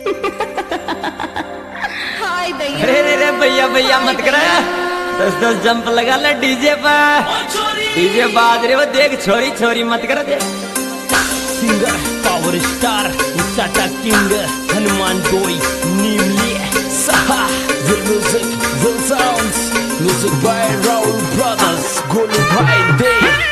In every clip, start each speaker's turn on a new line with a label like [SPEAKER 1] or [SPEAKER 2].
[SPEAKER 1] हाय दैया।
[SPEAKER 2] अरे रे रे भैया भैया मत कर, 10-10 जंप लगा ले डीजे पर। डीजे बाज रे वो देख, छोरी छोरी मत कर दे।
[SPEAKER 3] Singer power star Tata king Hanuman डोई नीमली साहा the music the sounds music by Raul Brothers Golu भाई दे।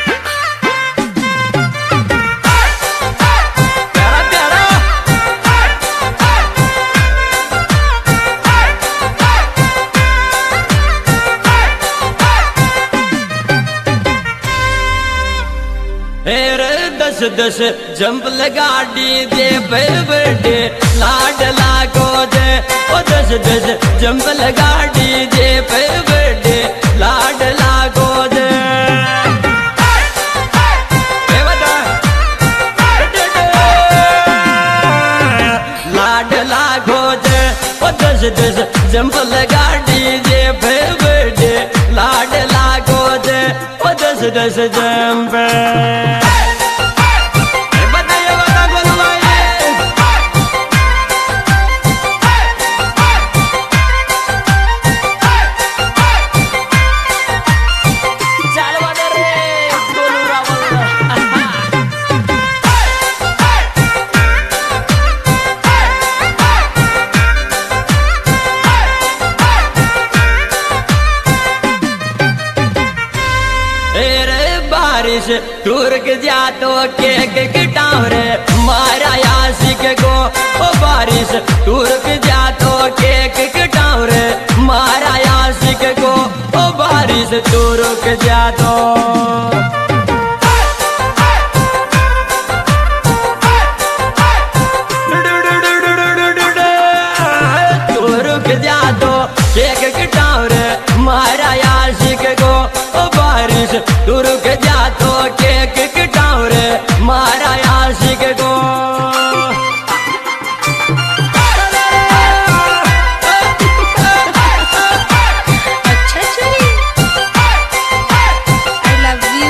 [SPEAKER 2] दस दस जंप लगा डीजे पे बर्थडे लाड लागो दे। ओ 10-10 जंप लगा डीजे पे बर्थडे लाड लागो दे। लाड लागो दे। ओ 10-10 जंप लगा डीजे पे बर्थडे लाड लागो दे। ओ 10-10 जंप बारिश टूर्क जा तो केक गिटाओ रे मारा यासिक को। ओ बारिश टूर्क जा तो केक गिटाओ रे मारा यासिक को। ओ बारिश टूर्क जा तो टूर्क जा तो केक गिटाओ रे मारा यासिक को। ओ बारिश टूर्क जा तो केक गिटाओ रे मारा यासिक को।
[SPEAKER 1] अच्छा चली। I love you।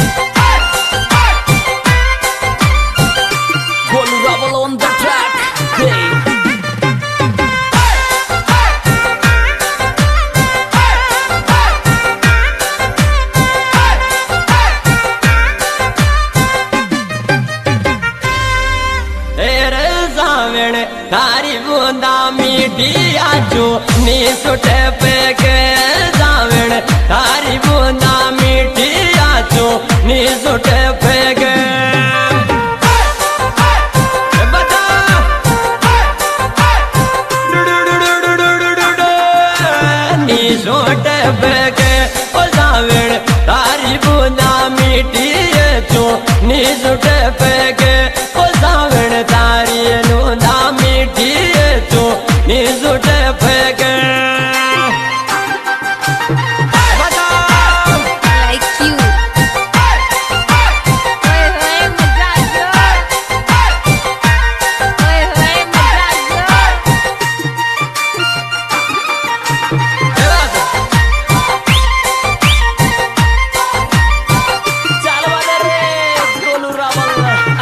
[SPEAKER 3] Golu Rawal on the track hey।
[SPEAKER 2] तारी बूंदा मीठी आजू नी सुटे पे के जावण। तारी बूंदा मीठी आजू नी सुटे पे के बता नी सुटे पे के ओ जावण। तारी बूंदा मीठी आजू नी सुटे पे के ओ जावण। तारी नूंदा मीठी तू नी सुटे फेंके
[SPEAKER 1] Like you। ओए होए मजा आ गया। ओए होए मजा आ गया।
[SPEAKER 3] चल वाले रे गोलू रावल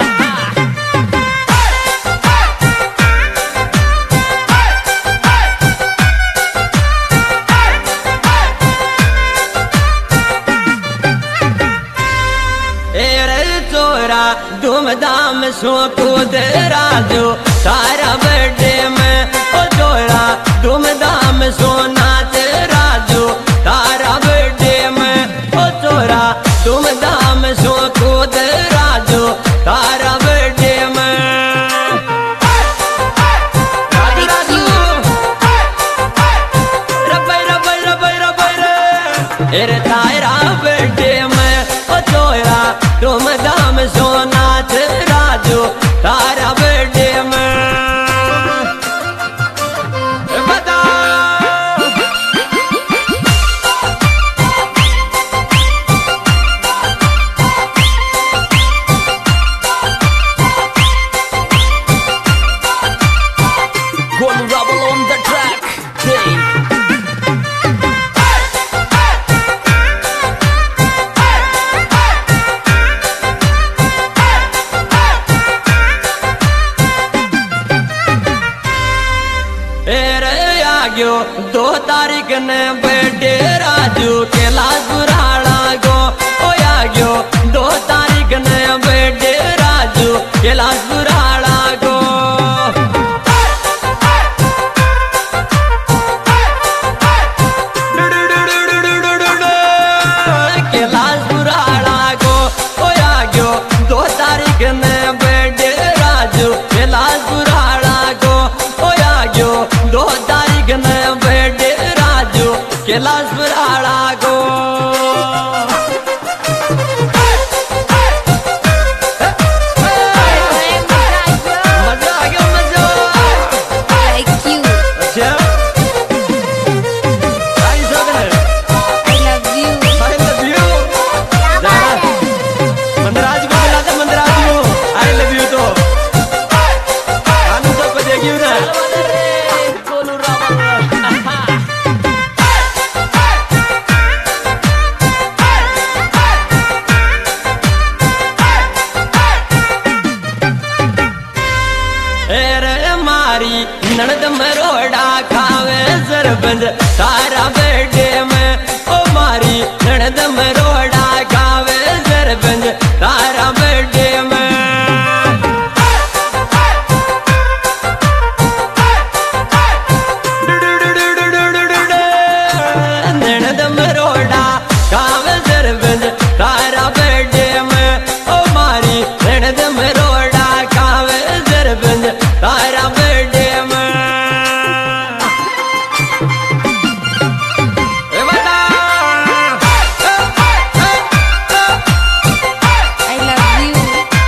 [SPEAKER 2] धूमधाम सो कूद राजू तारा बर्थडे में। ओ चोरा धूमधाम सो नाच राजू तारा बर्थडे में। ओ चोरा धूमधाम सो कूद राजू तारा बर्थडे में। राजू रबै रबै रबै रबै रे तारा बर्थडे में। ओ चोरा धूमधाम सो नाच राजू तारा बर्थडे में। बता
[SPEAKER 3] Golu Rawal on the track hey।
[SPEAKER 2] गयो 2 तारीख ने बर्थडे राजू कैलाश बुराड़ा गो। ओ आ गयो 2 तारीख ने बर्थडे राजू कैलाश बुराड़ा गो। कैलाश बुराड़ा गो ओ आ गयो 2 तारीख ने बर्थडे राजू कैलाश बुराड़ा गो। ओ आ गयो 2 तारीख ने बर्थडे राजू कैलाश बुराड़ा गो। मजा आ गया मजा।
[SPEAKER 1] Like you.
[SPEAKER 2] अच्छा आई सगन
[SPEAKER 1] I love you.
[SPEAKER 2] I love you. Mandraj को बुला दे मंदराज को आई लव यू तो कानू तो देगी ना। मारी ननद मरोड़ा खावे सरपंच तारा बेटे में। ओ मारी ननद मरोड़ा खावे सरपंच तारा बेटे में। ननद मरोड़ा खावे सरपंच तारा बेटे में। ओ मारी ननद मरोड़ा खावे सरपंच तारा बेटे में।
[SPEAKER 1] I love you.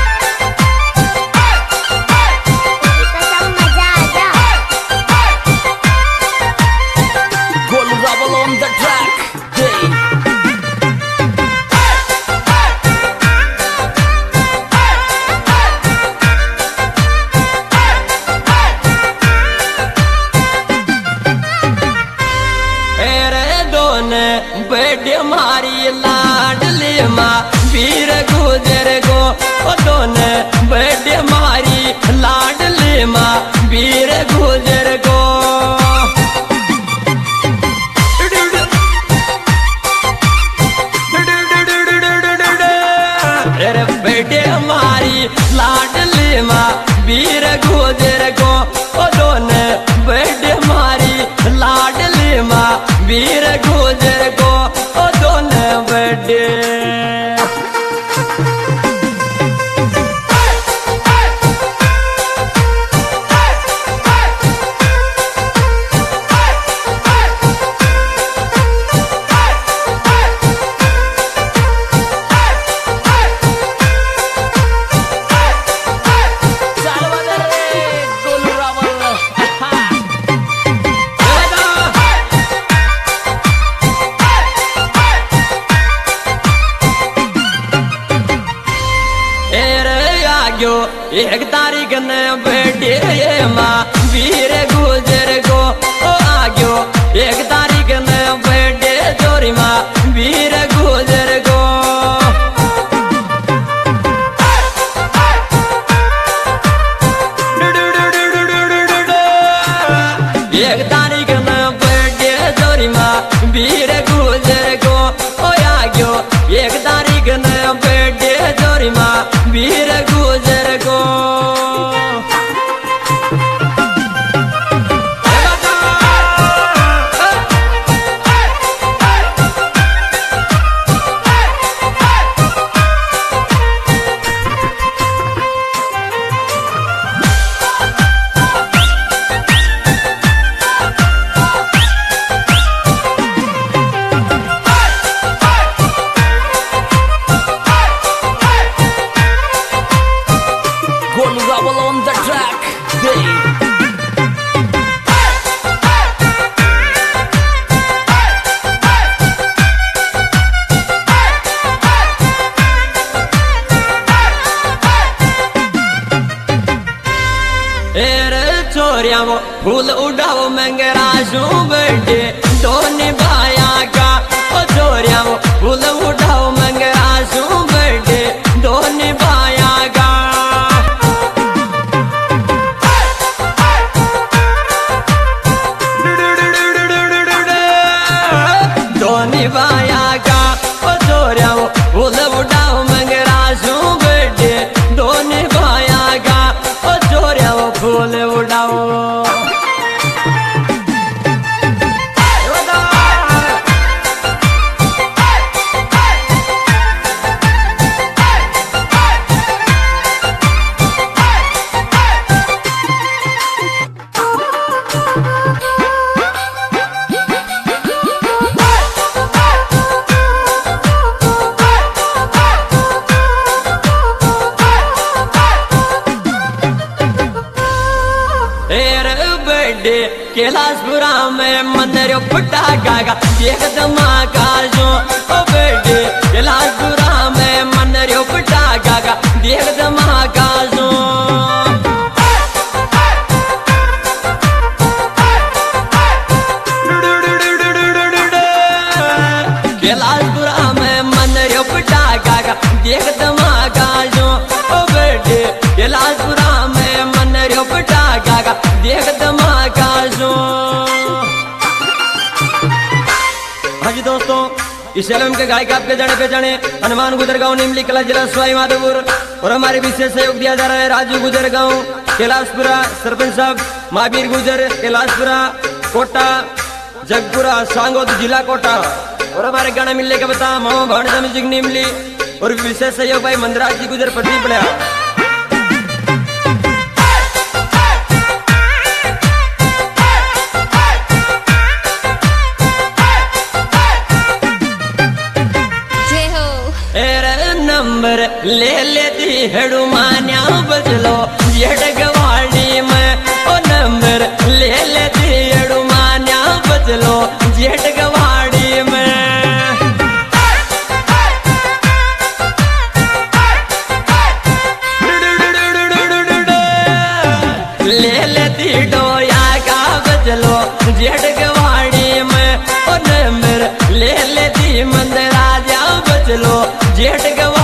[SPEAKER 3] Gold Rebel on the track. Hey.
[SPEAKER 2] दोने बेटे मारी लाडली माँ वीर गुजर गो। ओ दोने बेटे मारी लाडली माँ वीर गुजर गो। अरे बेटे मारी लाडली माँ वीर गुजर गो। ओ दोने बेटे मारी लाडली माँ वीर गुजर गो। ओ दोने बेटे
[SPEAKER 3] Gold Rebel.
[SPEAKER 2] गयो 1 तारीख ने बेटे माँ वीर गुजर गो। ओ आ गयो 1 तारीख ने बेटे चोरी माँ वीर गुजर गो। 1 तारीख ने बेटे चोरी माँ वीर गुजर गो। ओ आ गयो 1 तारीख ने बेटे चोरी माँ वीर गुजर गो।
[SPEAKER 3] Gold Rebel on the track. Hey.
[SPEAKER 2] छोरिया वो फूल उड़ाओ मंगरा शू बर्थडे दोनी भाया का। ओ छोरिया वो फूल उड़ाओ मंगरा शू बर्थडे दोनी भाया का। 1 आओ। कैलाशपुरा में मंदिर फुटा गागा देख धमाका जो ओ बेटे कैलाशपुरा में मंदिर फुटा गागा देख धमाका जो कैलाशपुरा में मंदिर फुटा गागा देख धमाका जो ओ बेटे कैलाशपुरा में मंदिर फुटा गागा देख धमाका जो। हाँ जी दोस्तों, इस एल्बम के गायक आपके जाने पहचाने हनुमान गुजर गांव निमली कला जिला सवाई माधोपुर और हमारे विशेष सहयोग दिया जा रहा है राजू गुजर गांव कैलाशपुरा, सरपंच साहब महावीर गुजर कैलाशपुरा, कोटा जगपुरा सांगोद जिला कोटा और हमारे गाना मिलने का बता मामा भाणजा म्यूजिक निमली और विशेष सहयोग भाई मंदराज जी गुजर पति पड़ा। नंबर ले लेती हेड़ू मान्या बजलो जेठ गवाड़ी में ओ नंबर ले लेती हेड़ू मान्या बजलो जेठ गवाड़ी में ले लेती डोया का बजलो जेठ गवाड़ी में ओ नंबर ले लेती मंदराजा बजलो जेठ गवाड़ी